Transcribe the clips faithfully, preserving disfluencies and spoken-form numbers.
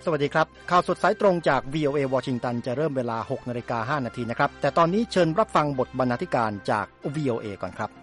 สวัสดีครับข่าวสดสายตรงจาก วี โอ เอ วอชิงตันจะเริ่มเวลา หกนาฬิกาห้านาทีนะครับแต่ตอนนี้เชิญรับฟังบทบรรณาธิการจาก วี โอ เอ ก่อนครับ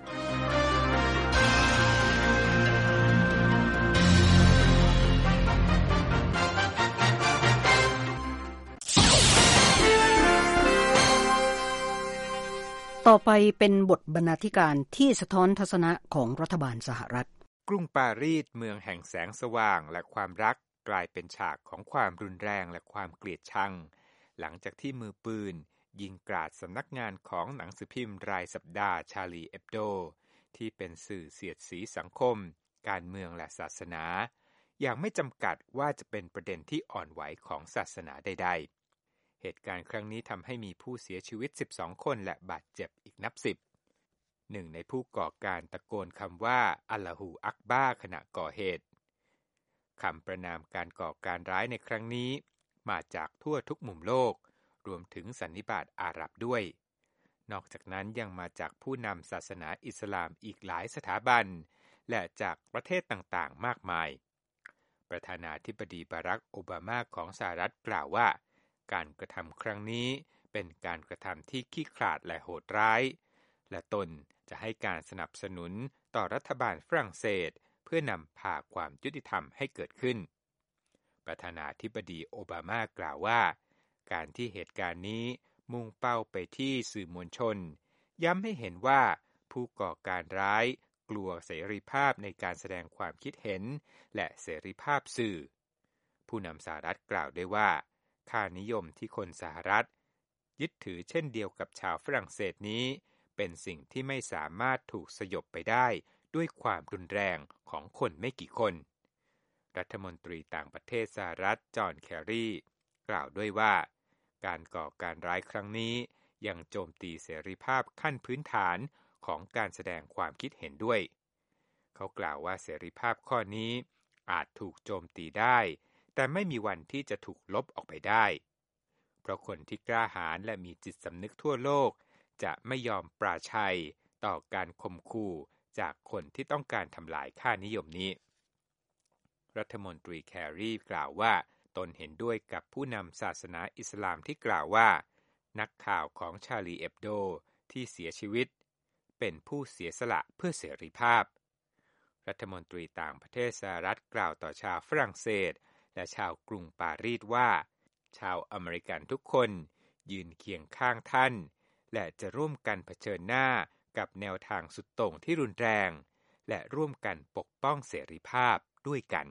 ต่อไปเป็นบทบรรณาธิการที่สะท้อนทัศนะของรัฐบาลสหรัฐกรุงปารีสเมืองแห่งแสงสว่างและความรักกลายเป็นฉากของความรุนแรงและความเกลียดชังหลังจากที่มือปืนยิงกราดสำนักงานของหนังสือพิมพ์รายสัปดาห์ชาลีเอบโดที่เป็นสื่อเสียดสีสังคมการเมืองและศาสนาอย่างไม่จำกัดว่าจะเป็นประเด็นที่อ่อนไหวของศาสนาใดๆเหตุการณ์ครั้งนี้ทำให้มีผู้เสียชีวิตสิบสองคนและบาดเจ็บอีกนับสิบหนึ่งในผู้ก่อการตะโกนคำว่าอัลลอฮูอักบาร์ขณะก่อเหตุคำประณามการก่อการร้ายในครั้งนี้มาจากทั่วทุกมุมโลกรวมถึงสันนิบาตอาหรับด้วยนอกจากนั้นยังมาจากผู้นำศาสนาอิสลามอีกหลายสถาบันและจากประเทศต่างๆมากมายประธานาธิบดีบารักโอบามาของสหรัฐกล่าวว่าการกระทำครั้งนี้เป็นการกระทำที่ขี้ขลาดและโหดร้ายและตนจะให้การสนับสนุนต่อรัฐบาลฝรั่งเศสเพื่อนำพาความยุติธรรมให้เกิดขึ้นประธานาธิบดีโอบามากล่าวว่าการที่เหตุการณ์นี้มุ่งเป้าไปที่สื่อมวลชนย้ำให้เห็นว่าผู้ก่อการร้ายกลัวเสรีภาพในการแสดงความคิดเห็นและเสรีภาพสื่อผู้นำสหรัฐกล่าวด้วยว่าค่านิยมที่คนสหรัฐยึดถือเช่นเดียวกับชาวฝรั่งเศสนี้เป็นสิ่งที่ไม่สามารถถูกสยบไปได้ด้วยความรุนแรงของคนไม่กี่คนรัฐมนตรีต่างประเทศสหรัฐจอห์นแครีกล่าวด้วยว่าการก่อการร้ายครั้งนี้ยังโจมตีเสรีภาพขั้นพื้นฐานของการแสดงความคิดเห็นด้วยเขากล่าวว่าเสรีภาพข้อนี้อาจถูกโจมตีได้แต่ไม่มีวันที่จะถูกลบออกไปได้เพราะคนที่กล้าหาญและมีจิตสำนึกทั่วโลกจะไม่ยอมปราชัยต่อการข่มขู่จากคนที่ต้องการทำลายค่านิยมนี้รัฐมนตรีแครีกล่าวว่าตนเห็นด้วยกับผู้นำศาสนาอิสลามที่กล่าวว่านักข่าวของชาลีเอบโดที่เสียชีวิตเป็นผู้เสียสละเพื่อเสรีภาพรัฐมนตรีต่างประเทศสหรัฐกล่าวต่อชาวฝรั่งเศสและชาวกรุงปารีสว่าชาวอเมริกันทุกคนยืนเคียงข้างท่านและจะร่วมกันเผชิญหน้ากับแนวทางสุดโต่งที่รุนแรงและร่วมกันปกป้องเสรีภาพด้วยกัน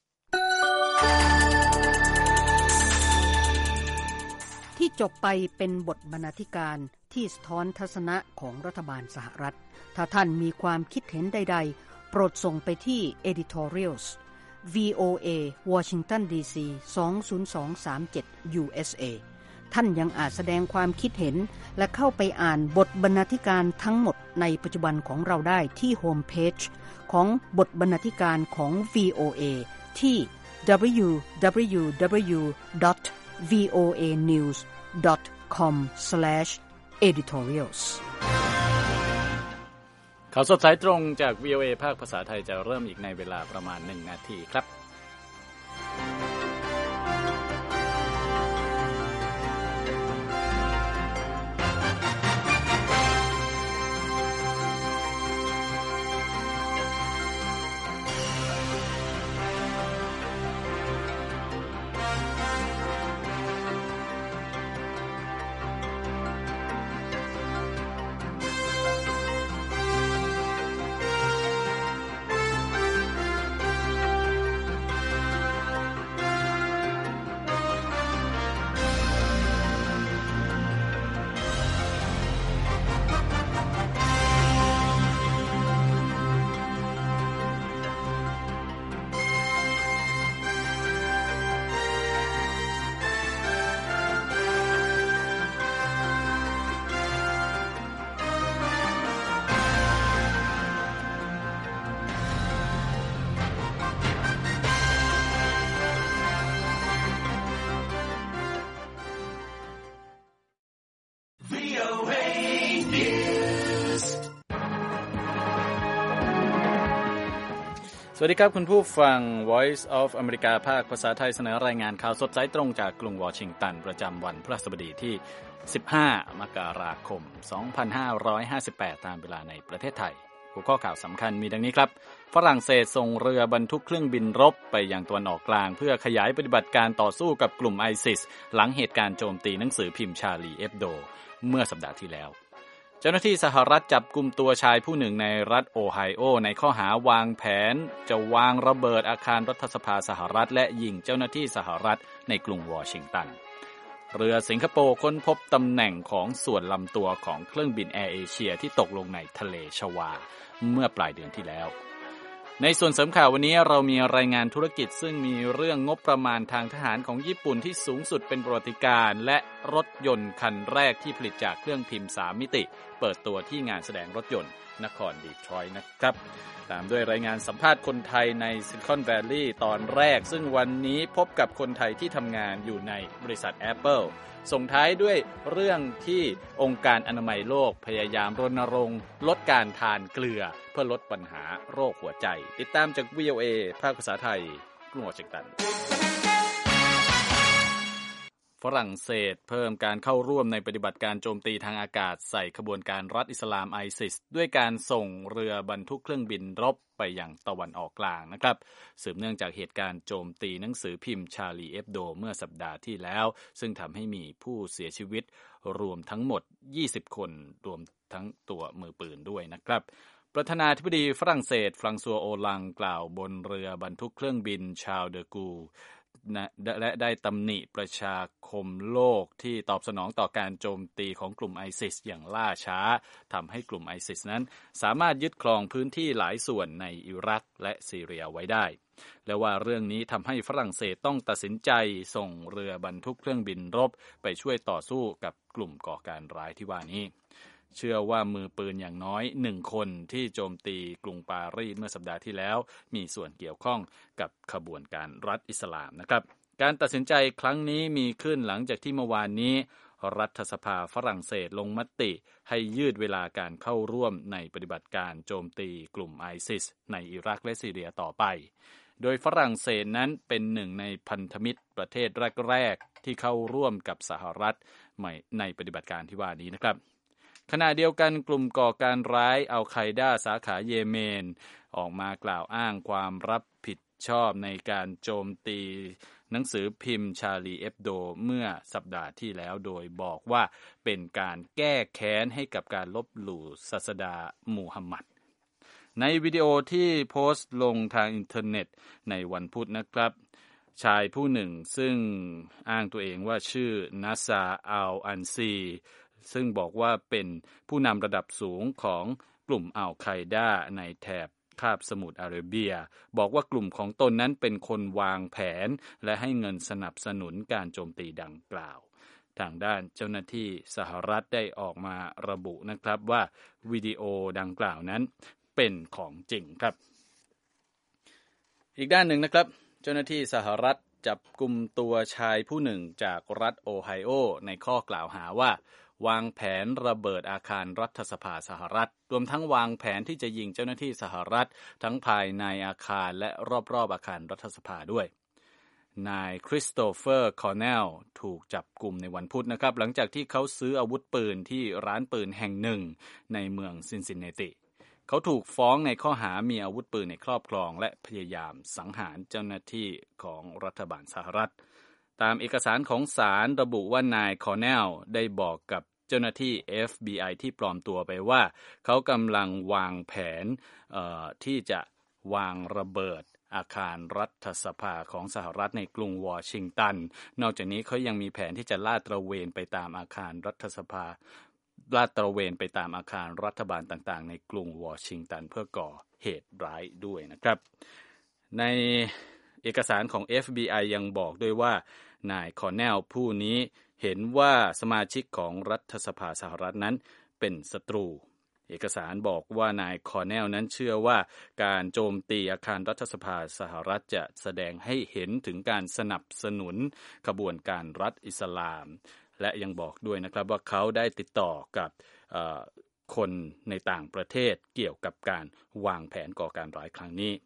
ที่จบไปเป็นบทบรรณาธิการที่สะท้อนทัศนะของรัฐบาลสหรัฐถ้าท่านมีความคิดเห็นใดๆโปรดส่งไปที่ editorials วี โอ เอ Washington ดี ซี สอง ศูนย์ สอง สาม เจ็ด ยู เอส เอ ท่านยังอาจแสดงความคิดเห็นและเข้าไปอ่านบทบรรณาธิการทั้งหมดในปัจจุบันของเราได้ที่โฮมเพจของบทบรรณาธิการของ วี โอ เอ ที่ ดับเบิลยู ดับเบิลยู ดับเบิลยู ดอท วี โอ เอ นิวส์ ดอท คอม สแลช เอดิทอเรียลส์ข่าวสดสายตรงจาก วี โอ เอ ภาคภาษาไทยจะเริ่มอีกในเวลาประมาณหนึ่งนาทีครับสวัสดีครับคุณผู้ฟัง Voice of America ภาคภาษาไทยเสนอรายงานข่าวสดสายตรงจากกรุงวอชิงตันประจำวันพฤหัสบดีที่สิบห้ามกราคมสองพันห้าร้อยห้าสิบแปดตามเวลาในประเทศไทยหัวข้อข่าวสำคัญมีดังนี้ครับฝรั่งเศสส่งเรือบรรทุกเครื่องบินรบไปยังตะวันออกกลางเพื่อขยายปฏิบัติการต่อสู้กับกลุ่มไอซิสหลังเหตุการณ์โจมตีหนังสือพิมพ์ชาลีเอฟโดเมื่อสัปดาห์ที่แล้วเจ้าหน้าที่สหรัฐจับกุมตัวชายผู้หนึ่งในรัฐโอไฮโอในข้อหาวางแผนจะวางระเบิดอาคารรัฐสภาสหรัฐและยิงเจ้าหน้าที่สหรัฐในกรุงวอชิงตันเรือสิงคโปร์ค้นพบตำแหน่งของส่วนลำตัวของเครื่องบินแอร์เอเชียที่ตกลงในทะเลชวาเมื่อปลายเดือนที่แล้วในส่วนเสริมข่าววันนี้เรามีรายงานธุรกิจซึ่งมีเรื่องงบประมาณทางทหารของญี่ปุ่นที่สูงสุดเป็นประวัติการณ์และรถยนต์คันแรกที่ผลิตจากเครื่องพิมพ์สามมิติเปิดตัวที่งานแสดงรถยนต์นครดีทรอยต์นะครับตามด้วยรายงานสัมภาษณ์คนไทยในซิลิคอนแวลลีย์ตอนแรกซึ่งวันนี้พบกับคนไทยที่ทำงานอยู่ในบริษัท Apple ส่งท้ายด้วยเรื่องที่องค์การอนามัยโลกพยายามรณรงค์ลดการทานเกลือเพื่อลดปัญหาโรคหัวใจติดตามจาก วี โอ เอ ภาคภาษาไทยกรุงวอชิงตันฝรั่งเศสเพิ่มการเข้าร่วมในปฏิบัติการโจมตีทางอากาศใส่ขบวนการรัฐอิสลามไอซิสด้วยการส่งเรือบรรทุกเครื่องบินรบไปยังตะวันออกกลางนะครับสืบเนื่องจากเหตุการณ์โจมตีหนังสือพิมพ์ชาลีเอฟโดเมื่อสัปดาห์ที่แล้วซึ่งทำให้มีผู้เสียชีวิตรวมทั้งหมดยี่สิบคนรวมทั้งตัวมือปืนด้วยนะครับประธานาธิบดีฝรั่งเศสฟรังซัวโอลังกล่าวบนเรือบรรทุกเครื่องบินชาร์ล เดอ กูและได้ตำหนิประชาคมโลกที่ตอบสนองต่อการโจมตีของกลุ่มไอซิสอย่างล่าช้าทำให้กลุ่มไอซิสนั้นสามารถยึดครองพื้นที่หลายส่วนในอิรักและซีเรียไว้ได้และว่าเรื่องนี้ทำให้ฝรั่งเศสต้องตัดสินใจส่งเรือบรรทุกเครื่องบินรบไปช่วยต่อสู้กับกลุ่มก่อการร้ายที่ว่านี้เชื่อว่ามือปืนอย่างน้อยหนึ่งคนที่โจมตีกรุงปารีสเมื่อสัปดาห์ที่แล้วมีส่วนเกี่ยวข้องกับขบวนการรัฐอิสลามนะครับการตัดสินใจครั้งนี้มีขึ้นหลังจากที่เมื่อวานนี้รัฐสภาฝรั่งเศสลงมติให้ยืดเวลาการเข้าร่วมในปฏิบัติการโจมตีกลุ่มไอซิสในอิรักและซีเรียต่อไปโดยฝรั่งเศสนั้นเป็นหนึ่งในพันธมิตรประเทศแรกๆที่เข้าร่วมกับสหรัฐในปฏิบัติการที่ว่านี้นะครับขณะเดียวกันกลุ่มก่อการร้ายอัลไคด้าสาขาเยเมนออกมากล่าวอ้างความรับผิดชอบในการโจมตีหนังสือพิมพ์ชาลีเอฟโดเมื่อสัปดาห์ที่แล้วโดยบอกว่าเป็นการแก้แค้นให้กับการลบหลู่ศาสดามูฮัมหมัดในวิดีโอที่โพสต์ลงทางอินเทอร์เน็ตในวันพุธนะครับชายผู้หนึ่งซึ่งอ้างตัวเองว่าชื่อนาซาอัลอันซีซึ่งบอกว่าเป็นผู้นำระดับสูงของกลุ่มอัลไคดาในแถบคาบสมุทรอาระเบียบอกว่ากลุ่มของตนนั้นเป็นคนวางแผนและให้เงินสนับสนุนการโจมตีดังกล่าวทางด้านเจ้าหน้าที่สหรัฐได้ออกมาระบุนะครับว่าวิดีโอดังกล่าวนั้นเป็นของจริงครับอีกด้านหนึ่งนะครับเจ้าหน้าที่สหรัฐจับกุมตัวชายผู้หนึ่งจากรัฐโอไฮโอในข้อกล่าวหาว่าวางแผนระเบิดอาคารรัฐสภาสหรัฐรวมทั้งวางแผนที่จะยิงเจ้าหน้าที่สหรัฐทั้งภายในอาคารและรอบๆอาคารรัฐสภาด้วยนายคริสโตเฟอร์คอร์เนลถูกจับกุมในวันพุธนะครับหลังจากที่เขาซื้ออาวุธปืนที่ร้านปืนแห่งหนึ่งในเมืองซินซินเนติเขาถูกฟ้องในข้อหามีอาวุธปืนในครอบครองและพยายามสังหารเจ้าหน้าที่ของรัฐบาลสหรัฐตามเอกสารของศาลระบุว่านายคอร์เนลได้บอกกับเจ้าหน้าที่ เอฟ บี ไอ ที่ปลอมตัวไปว่าเขากำลังวางแผนที่จะวางระเบิดอาคารรัฐสภาของสหรัฐในกรุงวอชิงตันนอกจากนี้เขายังมีแผนที่จะลาดตระเวนไปตามอาคารรัฐสภาลาดตระเวนไปตามอาคารรัฐบาลต่างๆในกรุงวอชิงตันเพื่อก่อเหตุร้ายด้วยนะครับในเอกสารของ เอฟ บี ไอ ยังบอกด้วยว่านายคอร์เนลผู้นี้เห็นว่าสมาชิกของรัฐสภาสหรัฐนั้นเป็นศัตรูเอกสารบอกว่านายคอร์เนลนั้นเชื่อว่าการโจมตีอาคารรัฐสภาสหรัฐจะแสดงให้เห็นถึงการสนับสนุนขบวนการรัฐอิสลามและยังบอกด้วยนะครับว่าเขาได้ติดต่อกับคนในต่างประเทศเกี่ยวกับการวางแผนก่อการร้ายครั้งนี้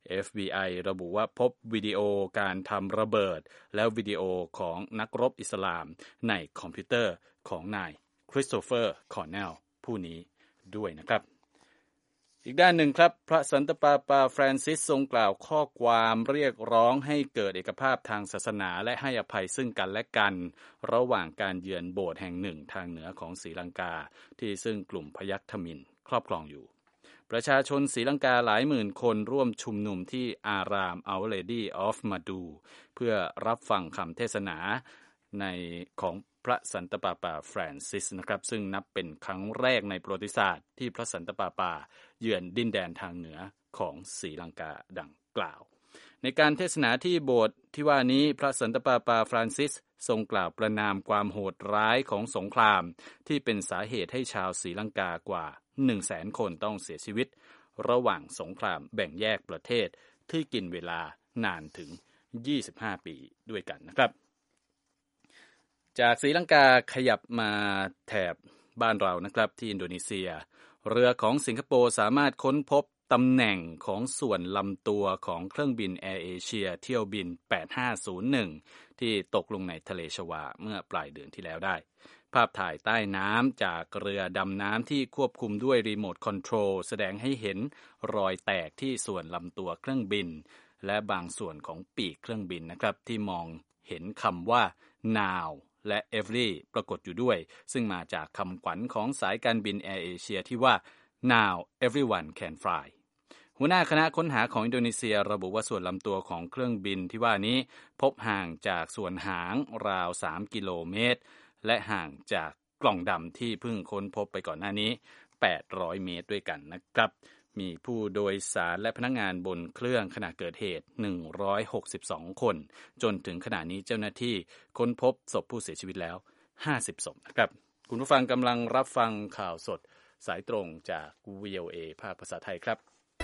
เอฟ บี ไอ ระบุว่าพบวิดีโอการทำระเบิดและวิดีโอของนักรบอิสลามในคอมพิวเตอร์ของนายคริสโตเฟอร์คอร์เนลผู้นี้ด้วยนะครับอีกด้านหนึ่งครับพระสันตะปาปาฟรานซิสทรงกล่าวข้อความเรียกร้องให้เกิดเอกภาพทางศาสนาและให้อภัยซึ่งกันและกันระหว่างการเยือนโบสถ์แห่งหนึ่งทางเหนือของศรีลังกาที่ซึ่งกลุ่มพยัคฆ์ทมิฬครอบครองอยู่ประชาชนศรีลังกาหลายหมื่นคนร่วมชุมนุมที่อาราม Our Lady of Madu เพื่อรับฟังคำเทศนาในของพระสันตะปาปาฟรานซิสนะครับซึ่งนับเป็นครั้งแรกในประวัติศาสตร์ที่พระสันตะปาปาเยือนดินแดนทางเหนือของศรีลังกาดังกล่าวในการเทศนาที่โบสถ์ที่ว่านี้พระสันตะปาปาฟรานซิสทรงกล่าวประณามความโหดร้ายของสงครามที่เป็นสาเหตุให้ชาวศรีลังกากว่า หนึ่งแสน คนต้องเสียชีวิตระหว่างสงครามแบ่งแยกประเทศที่กินเวลานานถึงยี่สิบห้าปีด้วยกันนะครับจากศรีลังกาขยับมาแถบบ้านเรานะครับที่อินโดนีเซียเรือของสิงคโปร์สามารถค้นพบตำแหน่งของส่วนลำตัวของเครื่องบินแอร์เอเชียเที่ยวบินแปดห้าศูนย์หนึ่งที่ตกลงในทะเลชวาเมื่อปลายเดือนที่แล้วได้ภาพถ่ายใต้น้ำจากเรือดำน้ำที่ควบคุมด้วยรีโมทคอนโทรลแสดงให้เห็นรอยแตกที่ส่วนลำตัวเครื่องบินและบางส่วนของปีกเครื่องบินนะครับที่มองเห็นคำว่า now และ every ปรากฏอยู่ด้วยซึ่งมาจากคำขวัญของสายการบินแอร์เอเชียที่ว่า now everyone can fly หัวหน้าคณะค้นหาของอินโดนีเซียระบุว่าส่วนลำตัวของเครื่องบินที่ว่านี้พบห่างจากส่วนหางราวสามกิโลเมตรและห่างจากกล่องดำที่เพิ่งค้นพบไปก่อนหน้านี้แปดร้อยเมตรด้วยกันนะครับมีผู้โดยสารและพนักงานบนเครื่องขณะเกิดเหตุหนึ่งร้อยหกสิบสองคนจนถึงขณะนี้เจ้าหน้าที่ค้นพบศพผู้เสียชีวิตแล้วห้าสิบศพนะครับคุณผู้ฟังกำลังรับฟังข่าวสดสายตรงจาก วี โอ เอ ภาคภาษาไทยครับ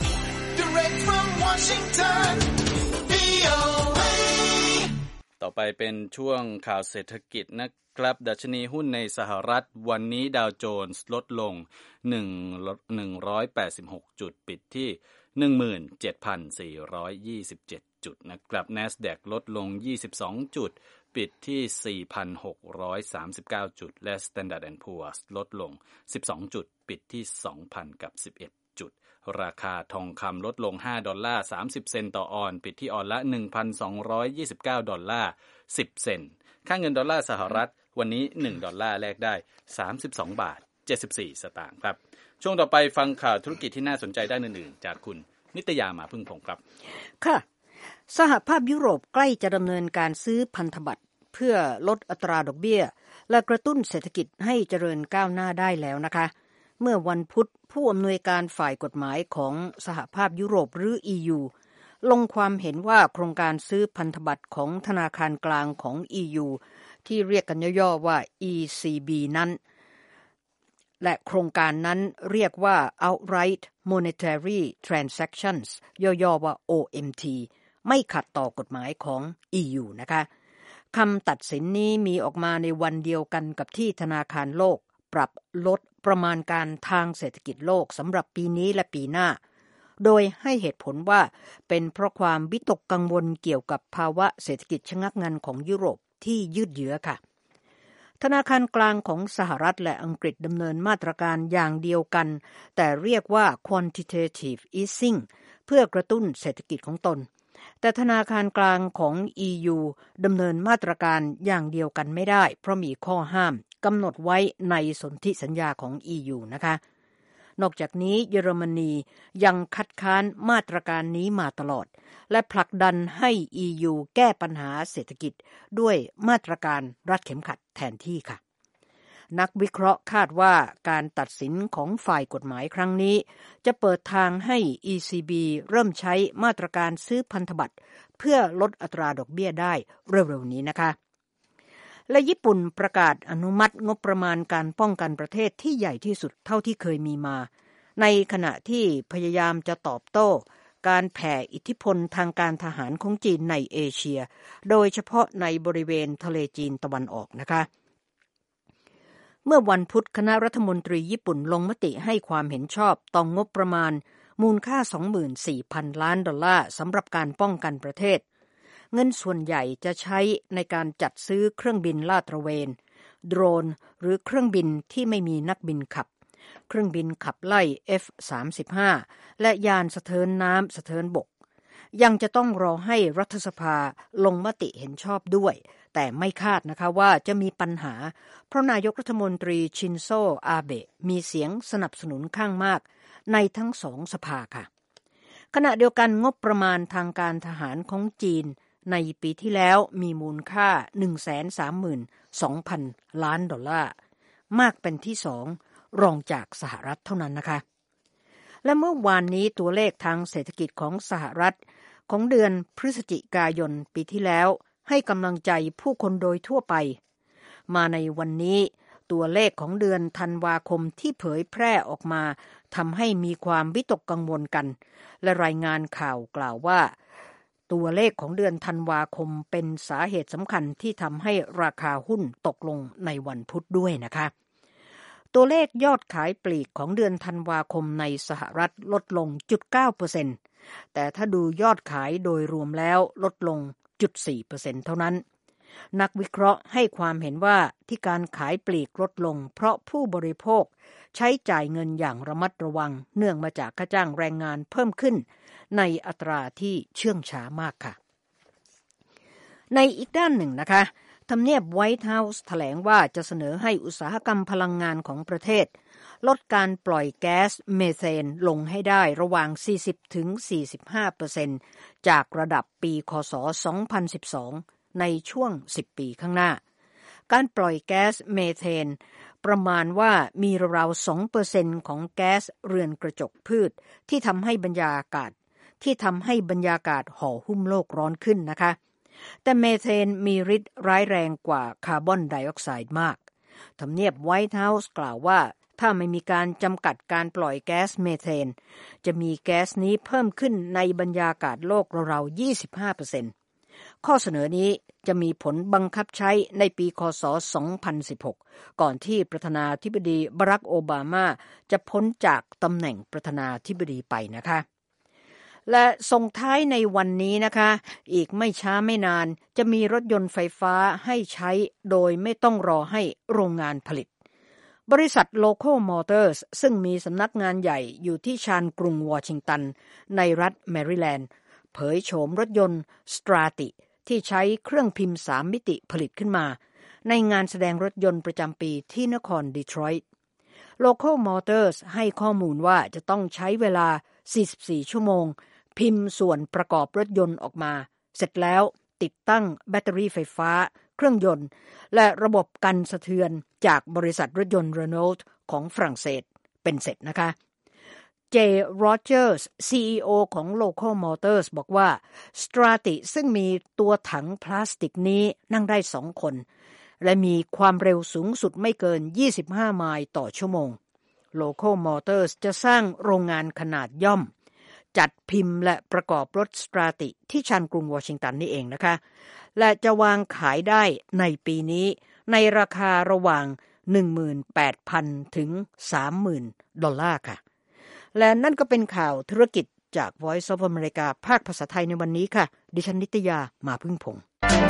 Direct from Washington วี โอ เอ ต่อไปเป็นช่วงข่าวเศรษฐกิจนะครับดัชนีหุ้นในสหรัฐวันนี้ดาวโจนส์ลดลงหนึ่งร้อยแปดสิบหกจุดปิดที่ หนึ่งหมื่นเจ็ดพันสี่ร้อยยี่สิบเจ็ด จุดนะครับ NASDAQ ลดลงยี่สิบสองจุดปิดที่ สี่พันหกร้อยสามสิบเก้า จุดและ Standard แอนด์ Poor's ลดลงสิบสองจุดปิดที่ สองพันสิบเอ็ด จุดราคาทองคำลดลงห้าดอลลาร์สามสิบเซนต์ต่อออนซ์ปิดที่ออนซ์ละ หนึ่งพันสองร้อยยี่สิบเก้า ดอลลาร์สิบเซนต์ค่าเงินดอลลาร์สหรัฐวันนี้หนึ่งดอลลาร์แลกได้สามสิบสองบาทเจ็ดสิบสี่สตางค์ครับช่วงต่อไปฟังข่าวธุรกิจที่น่าสนใจด้านอื่นๆจากคุณนิตยามาพึ่งพงศ์ครับค่ะสหภาพยุโรปใกล้จะดำเนินการซื้อพันธบัตรเพื่อลดอัตราดอกเบี้ยและกระตุ้นเศรษฐกิจให้เจริญก้าวหน้าได้แล้วนะคะเมื่อวันพุธผู้อำนวยการฝ่ายกฎหมายของสหภาพยุโรปหรือ อี ยู ลงความเห็นว่าโครงการซื้อพันธบัตรของธนาคารกลางของ อี ยู ที่เรียกกันย่อๆว่า อี ซี บี นั้นและโครงการนั้นเรียกว่า Outright Monetary Transactions ย่อๆว่า โอ เอ็ม ที ไม่ขัดต่อกฎหมายของ อี ยู นะคะคำตัดสินนี้มีออกมาในวันเดียวกันกับที่ธนาคารโลกปรับลดประมาณการทางเศรษฐกิจโลกสำหรับปีนี้และปีหน้าโดยให้เหตุผลว่าเป็นเพราะความวิตกกังวลเกี่ยวกับภาวะเศรษฐกิจชะงักงันของยุโรปที่ยืดเยื้อค่ะธนาคารกลางของสหรัฐและอังกฤษดำเนินมาตรการอย่างเดียวกันแต่เรียกว่า quantitative easing เพื่อกระตุ้นเศรษฐกิจของตนแต่ธนาคารกลางของ อี ยู ดำเนินมาตรการอย่างเดียวกันไม่ได้เพราะมีข้อห้ามกำหนดไว้ในสนธิสัญญาของ อี ยู นะคะนอกจากนี้เยอรมนียังคัดค้านมาตรการนี้มาตลอดและผลักดันให้ อี ยู แก้ปัญหาเศรษฐกิจด้วยมาตรการรัดเข็มขัดแทนที่ค่ะนักวิเคราะห์คาดว่าการตัดสินของฝ่ายกฎหมายครั้งนี้จะเปิดทางให้ อี ซี บี เริ่มใช้มาตรการซื้อพันธบัตรเพื่อลดอัตราดอกเบี้ยได้เร็วๆนี้นะคะและญี่ปุ่นประกาศอนุมัติงบประมาณการป้องกันประเทศที่ใหญ่ที่สุดเท่าที่เคยมีมาในขณะที่พยายามจะตอบโต้การแผ่อิทธิพลทางการทหารของจีนในเอเชียโดยเฉพาะในบริเวณทะเลจีนตะวันออกนะคะเมื่อวันพุธคณะรัฐมนตรีญี่ปุ่นลงมติให้ความเห็นชอบต่องบประมาณมูลค่า สองหมื่นสี่พัน ล้านดอลลาร์สำหรับการป้องกันประเทศเงินส่วนใหญ่จะใช้ในการจัดซื้อเครื่องบินลาดตระเวนโดรนหรือเครื่องบินที่ไม่มีนักบินขับเครื่องบินขับไล่ เอฟ สามสิบห้า และยานสะเทินน้ำสะเทินบกยังจะต้องรอให้รัฐสภาลงมติเห็นชอบด้วยแต่ไม่คาดนะคะว่าจะมีปัญหาเพราะนายกรัฐมนตรีชินโซอาเบะมีเสียงสนับสนุนข้างมากในทั้งสองสภาค่ะขณะเดียวกันงบประมาณทางการทหารของจีนในปีที่แล้วมีมูลค่า หนึ่งแสนสามหมื่นสองพัน ล้านดอลลาร์มากเป็นที่สองรองจากสหรัฐเท่านั้นนะคะและเมื่อวานนี้ตัวเลขทางเศรษฐกิจของสหรัฐของเดือนพฤศจิกายนปีที่แล้วให้กำลังใจผู้คนโดยทั่วไปมาในวันนี้ตัวเลขของเดือนธันวาคมที่เผยแพร่ออกมาทำให้มีความวิตกกังวลกันและรายงานข่าวกล่าวว่าตัวเลขของเดือนธันวาคมเป็นสาเหตุสำคัญที่ทำให้ราคาหุ้นตกลงในวันพุธด้วยนะคะตัวเลขยอดขายปลีกของเดือนธันวาคมในสหรัฐลดลง ศูนย์จุดเก้าเปอร์เซ็นต์ แต่ถ้าดูยอดขายโดยรวมแล้วลดลง ศูนย์จุดสี่เปอร์เซ็นต์ เท่านั้นนักวิเคราะห์ให้ความเห็นว่าที่การขายปลีกลดลงเพราะผู้บริโภคใช้จ่ายเงินอย่างระมัดระวังเนื่องมาจากค่าจ้างแรงงานเพิ่มขึ้นในอัตราที่เชื่องช้ามากค่ะในอีกด้านหนึ่งนะคะทำเนียบไวท์เฮาส์แถลงว่าจะเสนอให้อุตสาหกรรมพลังงานของประเทศลดการปล่อยแก๊สเมเทนลงให้ได้ระหว่าง สี่สิบถึงสี่สิบห้าเปอร์เซ็นต์ จากระดับปีคศ สองพันสิบสอง ในช่วงสิบปีข้างหน้าการปล่อยแก๊สเมเทนประมาณว่ามีราวๆ สองเปอร์เซ็นต์ ของแก๊สเรือนกระจกพืชที่ทำให้บรรยากาศที่ทำให้บรรยากาศห่อหุ้มโลกร้อนขึ้นนะคะแต่เมเทนมีฤทธิ์ร้ายแรงกว่าคาร์บอนไดออกไซด์มากทำเนียบไวท์เฮาส์กล่าวว่าถ้าไม่มีการจำกัดการปล่อยแก๊สเมเทนจะมีแก๊สนี้เพิ่มขึ้นในบรรยากาศโลกราวๆ ยี่สิบห้าเปอร์เซ็นต์ ข้อเสนอนี้จะมีผลบังคับใช้ในปีคศ สองพันสิบหก ก่อนที่ประธานาธิบดีบารักโอบามาจะพ้นจากตำแหน่งประธานาธิบดีไปนะคะและส่งท้ายในวันนี้นะคะอีกไม่ช้าไม่นานจะมีรถยนต์ไฟฟ้าให้ใช้โดยไม่ต้องรอให้โรงงานผลิตบริษัท Local Motors ซึ่งมีสำนักงานใหญ่อยู่ที่ชานกรุงวอชิงตันในรัฐแมริแลนด์เผยโฉมรถยนต์ Strati ที่ใช้เครื่องพิมพ์สามมิติผลิตขึ้นมาในงานแสดงรถยนต์ประจำปีที่นครดีทรอยต์ Local Motors ให้ข้อมูลว่าจะต้องใช้เวลาสี่สิบสี่ชั่วโมงพิมพ์ส่วนประกอบรถยนต์ออกมาเสร็จแล้วติดตั้งแบตเตอรี่ไฟฟ้าเครื่องยนต์และระบบกันสะเทือนจากบริษัทรถยนต์ Renault ของฝรั่งเศสเป็นเสร็จนะคะเจ โรเจอร์ส ซี อี โอ ของ Local Motors บอกว่า Strati ซึ่งมีตัวถังพลาสติกนี้นั่งได้สองคนและมีความเร็วสูงสุดไม่เกินยี่สิบห้าไมล์ต่อชั่วโมง Local Motors จะสร้างโรงงานขนาดย่อมจัดพิมพ์และประกอบรถ Strati ที่ชานกรุงวอชิงตันนี่เองนะคะและจะวางขายได้ในปีนี้ในราคาระหว่าง หนึ่งหมื่นแปดพัน ถึง สามหมื่น ดอลลาร์ค่ะและนั่นก็เป็นข่าวธุรกิจจาก Voice of America ภาคภาษาไทยในวันนี้ค่ะดิฉันนิตยามาพึ่งพงศ์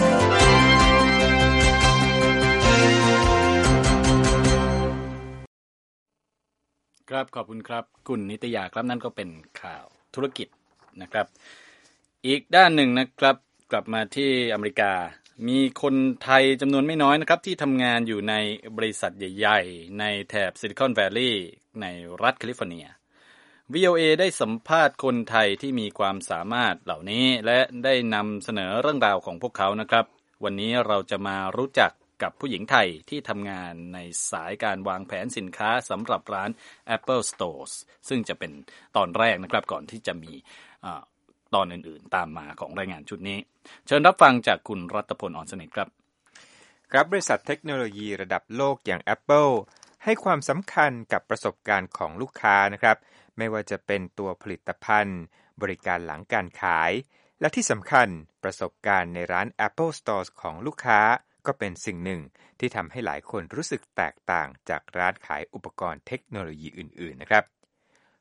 ครับขอบคุณครับคุณนิตยาครับนั่นก็เป็นข่าวธุรกิจนะครับอีกด้านหนึ่งนะครับกลับมาที่อเมริกามีคนไทยจำนวนไม่น้อยนะครับที่ทำงานอยู่ในบริษัทใหญ่ๆในแถบซิลิคอนแวลลีย์ในรัฐแคลิฟอร์เนีย วี โอ เอ ได้สัมภาษณ์คนไทยที่มีความสามารถเหล่านี้และได้นำเสนอเรื่องราวของพวกเขานะครับวันนี้เราจะมารู้จักกับผู้หญิงไทยที่ทำงานในสายการวางแผนสินค้าสำหรับร้าน Apple Stores ซึ่งจะเป็นตอนแรกนะครับก่อนที่จะมีตอนอื่นๆตามมาของรายงานชุดนี้เชิญรับฟังจากคุณรัตพล อ่อนสนิทครับครับบริษัทเทคโนโลยีระดับโลกอย่าง Apple ให้ความสำคัญกับประสบการณ์ของลูกค้านะครับไม่ว่าจะเป็นตัวผลิตภัณฑ์บริการหลังการขายและที่สำคัญประสบการณ์ในร้าน Apple Stores ของลูกค้าก็เป็นสิ่งหนึ่งที่ทำให้หลายคนรู้สึกแตกต่างจากร้านขายอุปกรณ์เทคโนโลยีอื่นๆนะครับ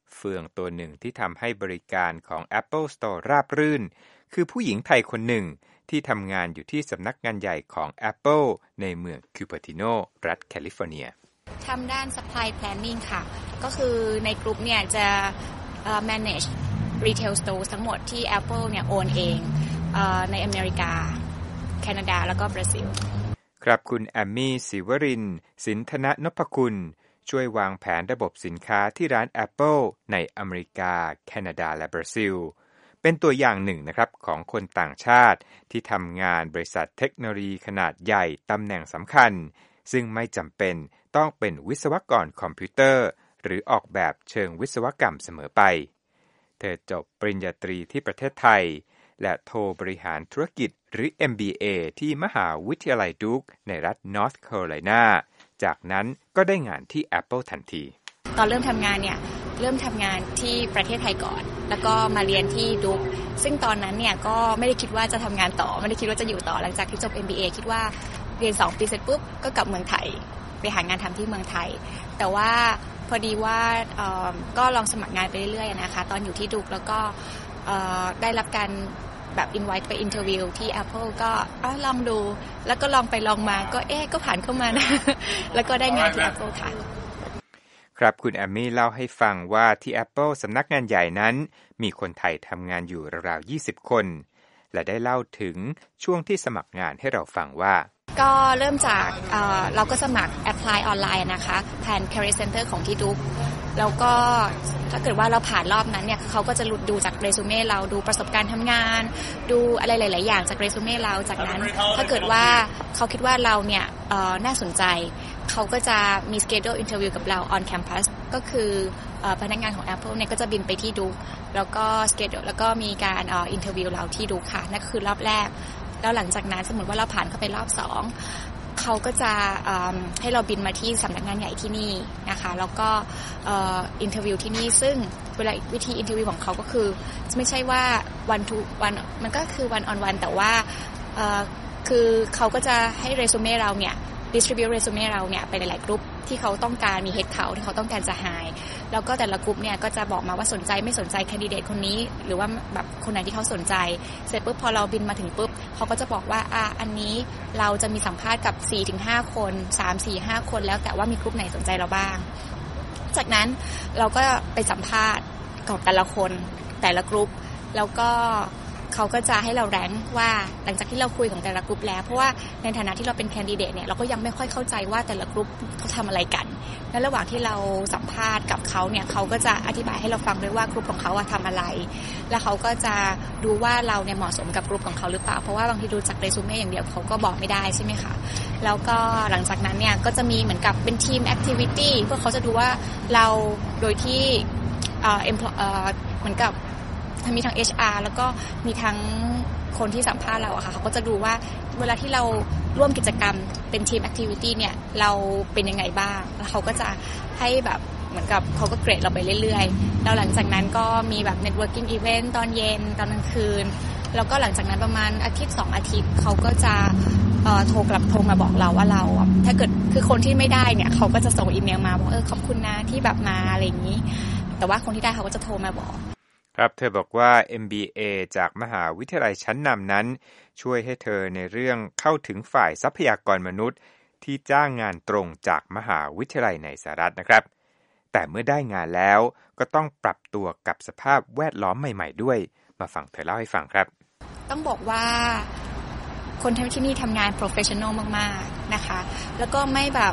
เฟืองตัวหนึ่งที่ทำให้บริการของ Apple Store ราบรื่นคือผู้หญิงไทยคนหนึ่งที่ทำงานอยู่ที่สำนักงานใหญ่ของ Apple ในเมืองคิวเปอร์ติโนรัฐแคลิฟอร์เนียทำด้าน supply planning ค่ะก็คือในกลุ่มเนี่ยจะ uh, manage retail stores ทั้งหมดที่ Apple เนี่ยโอนเอง uh, ในอเมริกาแคนาดาแล้วก็บราซิลครับคุณแอมมี่ศิวรินทร์สินธนนพคุณช่วยวางแผนระบบสินค้าที่ร้าน Apple ในอเมริกาแคนาดาและบราซิลเป็นตัวอย่างหนึ่งนะครับของคนต่างชาติที่ทำงานบริษัทเทคโนโลยีขนาดใหญ่ตำแหน่งสำคัญซึ่งไม่จำเป็นต้องเป็นวิศวกรคอมพิวเตอร์หรือออกแบบเชิงวิศวกรรมเสมอไปเธอจบปริญญาตรีที่ประเทศไทยและโทบริหารธุรกิจหรือ เอ็ม บี เอ ที่มหาวิทยาลัยดูคในรัฐนอร์ทแคโรไลนาจากนั้นก็ได้งานที่ Apple ทันทีตอนเริ่มทำงานเนี่ยเริ่มทำงานที่ประเทศไทยก่อนแล้วก็มาเรียนที่ดูคซึ่งตอนนั้นเนี่ยก็ไม่ได้คิดว่าจะทำงานต่อไม่ได้คิดว่าจะอยู่ต่อหลังจากที่จบ เอ็ม บี เอ คิดว่าเรียนสองปีเสร็จปุ๊บก็กลับเมืองไทยไปหางานทำที่เมืองไทยแต่ว่าพอดีว่าก็ลองสมัครงานไปเรื่อยๆนะคะตอนอยู่ที่ดูคแล้วก็ได้รับการแบบ invite ไป interview ที่ Apple ก็ลองดูแล้วก็ลองไปลองมาก็เอ๊ะก็ผ่านเข้ามานะแล้วก็ได้งานที่ Apple ค่ะครับคุณแอมมี่เล่าให้ฟังว่าที่ Apple สำนักงานใหญ่นั้นมีคนไทยทำงานอยู่ราวๆยี่สิบคนและได้เล่าถึงช่วงที่สมัครงานให้เราฟังว่าก็เริ่มจากเอ่อเราก็สมัคร apply ออนไลน์นะคะผ่าน career center ของที่ดูคแล้วก็ถ้าเกิดว่าเราผ่านรอบนั้นเนี่ยเขาก็จะดูจากเรซูเม่เราดูประสบการณ์ทำงานดูอะไรหลายๆอย่างจากเรซูเม่เราจากนั้นถ้าเกิดว่าเขาคิดว่าเราเนี่ยเอ่อน่าสนใจเขาก็จะมี schedule interview กับเรา on campus ก็คือเอ่อพนักงานของ Apple เนี่ยก็จะบินไปที่ดูคแล้วก็ schedule แล้วก็มีการเอ่อ interview เราที่ดูคค่ะนั่นก็คือรอบแรกแล้วหลังจากนั้นสมมติว่าเราผ่านเข้าไปรอบสองเขาก็จะให้เราบินมาที่สำนักงานใหญ่ที่นี่นะคะแล้วก็อินเทอร์วิวที่นี่ซึ่งเวลาวิธีอินเทอร์วิวของเขาก็คือไม่ใช่ว่าวันทุกวันมันก็คือวันออนวันแต่ว่าคือเขาก็จะให้เรซูเม่เราเนี่ยdistribute เรซูเม่เราเนี่ยไปหลายๆกลุ่มที่เขาต้องการมี head count ที่เขาต้องการจะ hire แล้วก็แต่ละกลุ่มเนี่ยก็จะบอกมาว่าสนใจไม่สนใจแคนดิเดตคนนี้หรือว่าแบบคนไหนที่เขาสนใจเสร็จปุ๊บพอเราบินมาถึงปุ๊บเขาก็จะบอกว่าอ่ะอันนี้เราจะมีสัมภาษณ์กับ สี่ถึงห้า คน สาม สี่ ห้า คนแล้วแต่ว่ามีกลุ่มไหนสนใจเราบ้างจากนั้นเราก็ไปสัมภาษณ์กับแต่ละคนแต่ละกลุ่มแล้วก็เขาก็จะให้เราแรงว่าหลังจากที่เราคุยของแต่ละกลุ่มแล้วเพราะว่าในฐานะที่เราเป็นแคนดิเดตเนี่ยเราก็ยังไม่ค่อยเข้าใจว่าแต่ละกลุ่มเขาทำอะไรกันและระหว่างที่เราสัมภาษณ์กับเขาเนี่ยเขาก็จะอธิบายให้เราฟังด้วยว่ากลุ่มของเขาทำอะไรแล้วเขาก็จะดูว่าเราเนี่ยเหมาะสมกับกลุ่มของเขาหรือเปล่าเพราะว่าบางทีดูจากเรซูเม่อย่างเดียวเขาก็บอกไม่ได้ใช่ไหมคะแล้วก็หลังจากนั้นเนี่ยก็จะมีเหมือนกับเป็นทีมแอคทิวิตี้เพื่อเขาจะดูว่าเราโดยที่เอ่อเอ่อเหมือนกับมีทั้ง เอช อาร์ แล้วก็มีทั้งคนที่สัมภาษณ์เราอะค่ะเขาก็จะดูว่าเวลาที่เราร่วมกิจกรรมเป็นทีมแอคทิวิตี้เนี่ยเราเป็นยังไงบ้างแล้วเขาก็จะให้แบบเหมือนกับเขาก็เกรดเราไปเรื่อยๆแล้วหลังจากนั้นก็มีแบบ networking event ตอนเย็นตอนกลางคืนแล้วก็หลังจากนั้นประมาณอาทิตย์สองอาทิตย์เขาก็จะเอ่อโทรกลับโทรมาบอกเราว่าเราถ้าเกิดคือคนที่ไม่ได้เนี่ยเขาก็จะส่งอีเมลมาบอกเออขอบคุณนะที่แบบมาอะไรอย่างนี้แต่ว่าคนที่ได้เขาก็จะโทรมาบอกครับเธอบอกว่า เอ็ม บี เอ จากมหาวิทยาลัยชั้นนำนั้นช่วยให้เธอในเรื่องเข้าถึงฝ่ายทรัพยากรมนุษย์ที่จ้างงานตรงจากมหาวิทยาลัยในสหรัฐนะครับแต่เมื่อได้งานแล้วก็ต้องปรับตัวกับสภาพแวดล้อมใหม่ๆด้วยมาฟังเธอเล่าให้ฟังครับต้องบอกว่าคนที่นี่ทำงาน professional มากๆนะคะแล้วก็ไม่แบบ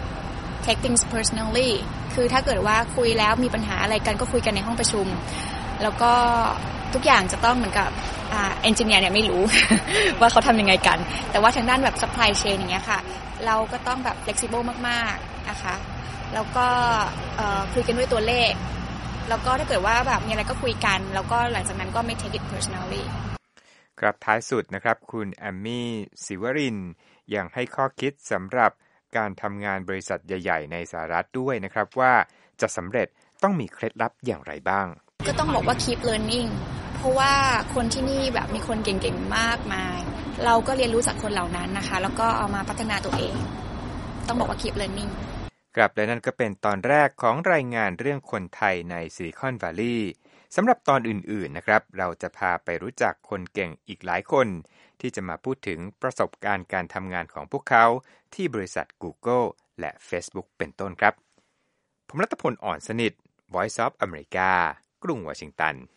take things personally คือถ้าเกิดว่าคุยแล้วมีปัญหาอะไรกันก็คุยกันในห้องประชุมแล้วก็ทุกอย่างจะต้องเหมือนกับอ่าเอนจิเนียร์เนี่ยไม่รู้ ว่าเขาทำยังไงกันแต่ว่าทางด้านแบบ supply chain อย่างเงี้ยค่ะเราก็ต้องแบบ flexible มากๆนะคะแล้วก็เอ่อคุยกันด้วยตัวเลขแล้วก็ถ้าเกิดว่าแบบมีอะไรก็คุยกันแล้วก็หลังจากนั้นก็ไม่ take it personally ครับท้ายสุดนะครับคุณแอมมี่ศิวรินทร์ยังให้ข้อคิดสำหรับการทำงานบริษัทใหญ่ๆในสหรัฐด้วยนะครับว่าจะสำเร็จต้องมีเคล็ดลับอย่างไรบ้างก็ต้องบอกว่า keep learning เพราะว่าคนที่นี่แบบมีคนเก่งๆมากมายเราก็เรียนรู้จากคนเหล่านั้นนะคะแล้วก็เอามาพัฒนาตัวเองต้องบอกว่า keep learning ครับและนั่นก็เป็นตอนแรกของรายงานเรื่องคนไทยในซิลิคอนวัลลีย์สำหรับตอนอื่นๆนะครับเราจะพาไปรู้จักคนเก่งอีกหลายคนที่จะมาพูดถึงประสบการณ์การทำงานของพวกเขาที่บริษัท Google และ Facebook เป็นต้นครับผมรัตพลอ่อนสนิท Voice of America กรุงวอชิงตัน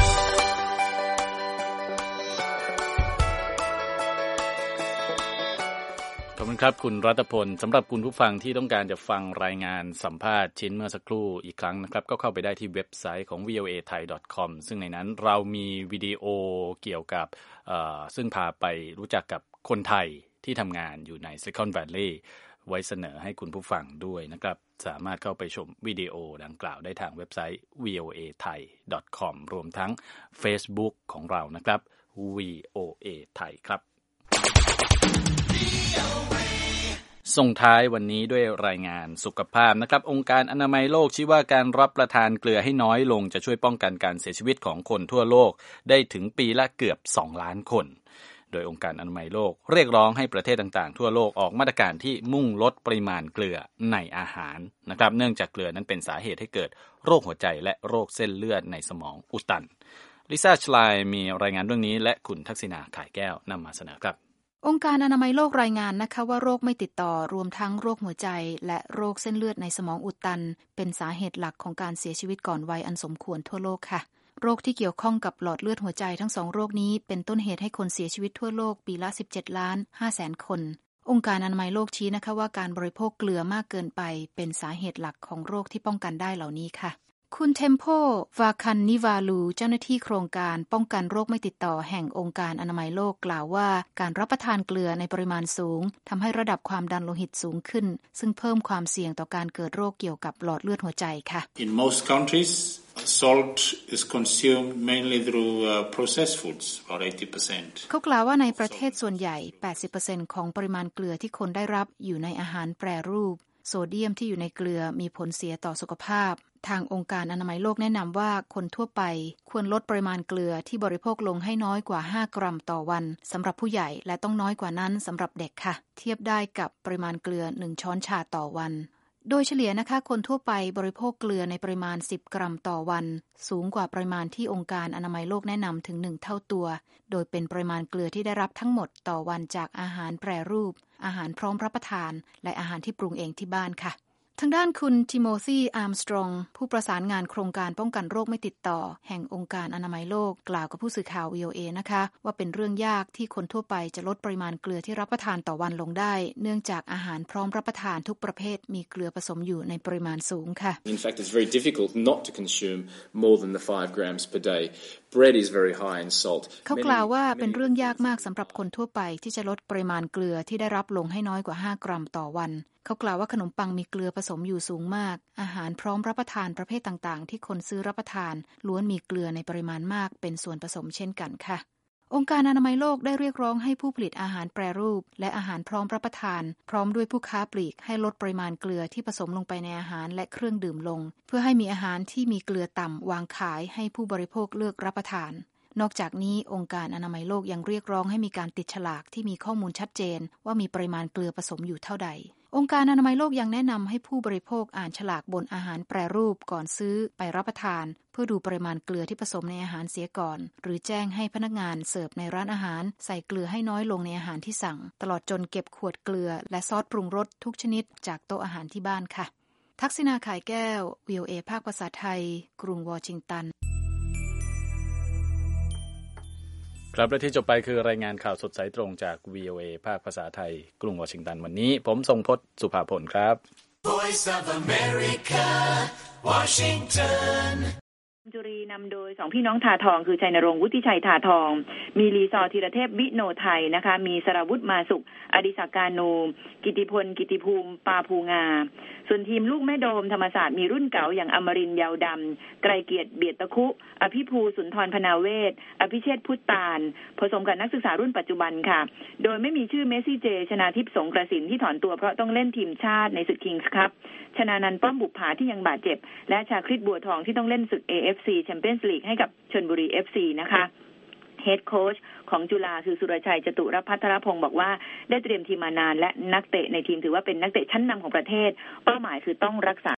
ขอบคุณครับคุณรัตพลสำหรับคุณผู้ฟังที่ต้องการจะฟังรายงานสัมภาษณ์ชิ้นเมื่อสักครู่อีกครั้งนะครับก็เข้าไปได้ที่เว็บไซต์ของ วี โอ เอ ไทย ดอท คอม ซึ่งในนั้นเรามีวิดีโอเกี่ยวกับซึ่งพาไปรู้จักกับคนไทยที่ทำงานอยู่ใน Silicon Valley ไว้เสนอให้คุณผู้ฟังด้วยนะครับสามารถเข้าไปชมวิดีโอดังกล่าวได้ทางเว็บไซต์ วี โอ เอ ไทย ดอท คอม รวมทั้ง Facebook ของเรานะครับ วี โอ เอ ไทยครับส่งท้ายวันนี้ด้วยรายงานสุขภาพนะครับองค์การอนามัยโลกชี้ว่าการรับประทานเกลือให้น้อยลงจะช่วยป้องกันการเสียชีวิตของคนทั่วโลกได้ถึงปีละเกือบสองล้านคนโดยองค์การอนามัยโลกเรียกร้องให้ประเทศต่างๆทั่วโลกออกมาตรการที่มุ่งลดปริมาณเกลือในอาหารนะครับเนื่องจากเกลือนั้นเป็นสาเหตุให้เกิดโรคหัวใจและโรคเส้นเลือดในสมองอุดตันลิซ่าชไลน์มีรายงานเรื่องนี้และคุณทักษิณาข่ายแก้วนำมาเสนอครับองค์การอนามัยโลกรายงานนะคะว่าโรคไม่ติดต่อรวมทั้งโรคหัวใจและโรคเส้นเลือดในสมองอุดตันเป็นสาเหตุหลักของการเสียชีวิตก่อนวัยอันสมควรทั่วโลกค่ะโรคที่เกี่ยวข้องกับหลอดเลือดหัวใจทั้งสองโรคนี้เป็นต้นเหตุให้คนเสียชีวิตทั่วโลกปีละสิบเจ็ดล้านห้าแสนคนองค์การอนามัยโลกชี้นะคะว่าการบริโภคเกลือมากเกินไปเป็นสาเหตุหลักของโรคที่ป้องกันได้เหล่านี้ค่ะคุณเทมโพวาคันนิวาลูเจ้าหน้าที่โครงการป้องกันโรคไม่ติดต่อแห่งองค์การอนามัยโลกกล่าวว่าการรับประทานเกลือในปริมาณสูงทำให้ระดับความดันโลหิตสูงขึ้นซึ่งเพิ่มความเสี่ยงต่อการเกิดโรคเกี่ยวกับหลอดเลือดหัวใจค่ะ In most countries, salt is consumed mainly through uh, processed foods, about eighty percent. เขากล่าวว่าในประเทศส่วนใหญ่ แปดสิบเปอร์เซ็นต์ ของปริมาณเกลือที่คนได้รับอยู่ในอาหารแปรรูปโซเดียมที่อยู่ในเกลือมีผลเสียต่อสุขภาพทางองค์การอนามัยโลกแนะนำว่าคนทั่วไปควรลดปริมาณเกลือที่บริโภคลงให้น้อยกว่าห้ากรัมต่อวันสำหรับผู้ใหญ่และต้องน้อยกว่านั้นสำหรับเด็กค่ะเทียบได้กับปริมาณเกลือหนึ่งช้อนชาต่อวันโดยเฉลี่ยนะคะคนทั่วไปบริโภคเกลือในปริมาณสิบกรัมต่อวันสูงกว่าปริมาณที่องค์การอนามัยโลกแนะนำถึงหนึ่งเท่าตัวโดยเป็นปริมาณเกลือที่ได้รับทั้งหมดต่อวันจากอาหารแปรรูปอาหารพร้อมรับประทานและอาหารที่ปรุงเองที่บ้านค่ะทางด้านคุณทิโมธีอาร์มสตรองผู้ประสานงานโครงการป้องกันโรคไม่ติดต่อแห่งองค์การอนามัยโลกกล่าวกับผู้สื่อข่าว วี โอ เอ นะคะว่าเป็นเรื่องยากที่คนทั่วไปจะลดปริมาณเกลือที่รับประทานต่อวันลงได้เนื่องจากอาหารพร้อมรับประทานทุกประเภทมีเกลือผสมอยู่ในปริมาณสูงค่ะ In fact, it's very difficult not to consume more than the five grams per day. Bread is very high in salt. เขากล่าวว่าเป็นเรื่องยากมากสำหรับคนทั่วไปที่จะลดปริมาณเกลือที่ได้รับลงให้น้อยกว่าห้ากรัมต่อวันเขากล่าวว่าขนมปังมีเกลือผสมอยู่สูงมากอาหารพร้อมรับประทานประเภทต่างๆที่คนซื้อรับประทานล้วนมีเกลือในปริมาณมากเป็นส่วนผสมเช่นกันค่ะองค์การอนามัยโลกได้เรียกร้องให้ผู้ผลิตอาหารแปรรูปและอาหารพร้อมรับประทานพร้อมด้วยผู้ค้าปลีกให้ลดปริมาณเกลือที่ผสมลงไปในอาหารและเครื่องดื่มลงเพื่อให้มีอาหารที่มีเกลือต่ำวางขายให้ผู้บริโภคเลือกรับประทานนอกจากนี้องค์การอนามัยโลกยังเรียกร้องให้มีการติดฉลากที่มีข้อมูลชัดเจนว่ามีปริมาณเกลือผสมอยู่เท่าใดองค์การอนามัยโลกยังแนะนำให้ผู้บริโภคอ่านฉลากบนอาหารแปรรูปก่อนซื้อไปรับประทานเพื่อดูปริมาณเกลือที่ผสมในอาหารเสียก่อนหรือแจ้งให้พนักงานเสิร์ฟในร้านอาหารใส่เกลือให้น้อยลงในอาหารที่สั่งตลอดจนเก็บขวดเกลือและซอสปรุงรสทุกชนิดจากโต๊ะอาหารที่บ้านค่ะทักษิณาข่ายแก้ว วี โอ เอ ภาคภาษาไทยกรุงวอชิงตันครับและที่จบไปคือรายงานข่าวสดสายตรงจาก วี โอ เอ ภาคภาษาไทยกรุงวอชิงตันวันนี้ผมทรงพจน์สุภาพลครับ Voice of America Washington จุรีนำโดยสองพี่น้องทาทองคือชัยนรงค์วุฒิชัยทาทองมีลีซอธีรเทพวิโนไทยนะคะมีสราวุธมาสุขอดิศักดิ์การโนกิติพลกิติภูมิปาภูงาส่วนทีมลูกแม่โดมธรรมศาสตร์มีรุ่นเก่าอย่างอมรินทร์ยาวดำไกรเกียรติเบียดตะคุอภิภูสุนทรพนาเวศอภิเชษฐ์พุทธตาลผสมกับนักศึกษารุ่นปัจจุบันค่ะโดยไม่มีชื่อเมสซี่เจชนาทิพย์สงกระสินที่ถอนตัวเพราะต้องเล่นทีมชาติในศึกคิงส์คัพชนานันท์ป้อมบุปผาที่ยังบาดเจ็บและชาคริตบัวทองที่ต้องเล่นศึก เอ เอฟ ซี Champions League ให้กับชลบุรี เอฟ ซี นะคะเฮดโค้ชของจุฬาคือสุรชัยจตุรพัทรพงศ์บอกว่าได้เตรียมทีมมานานและนักเตะในทีมถือว่าเป็นนักเตะชั้นนำของประเทศเป้าหมายคือต้องรักษา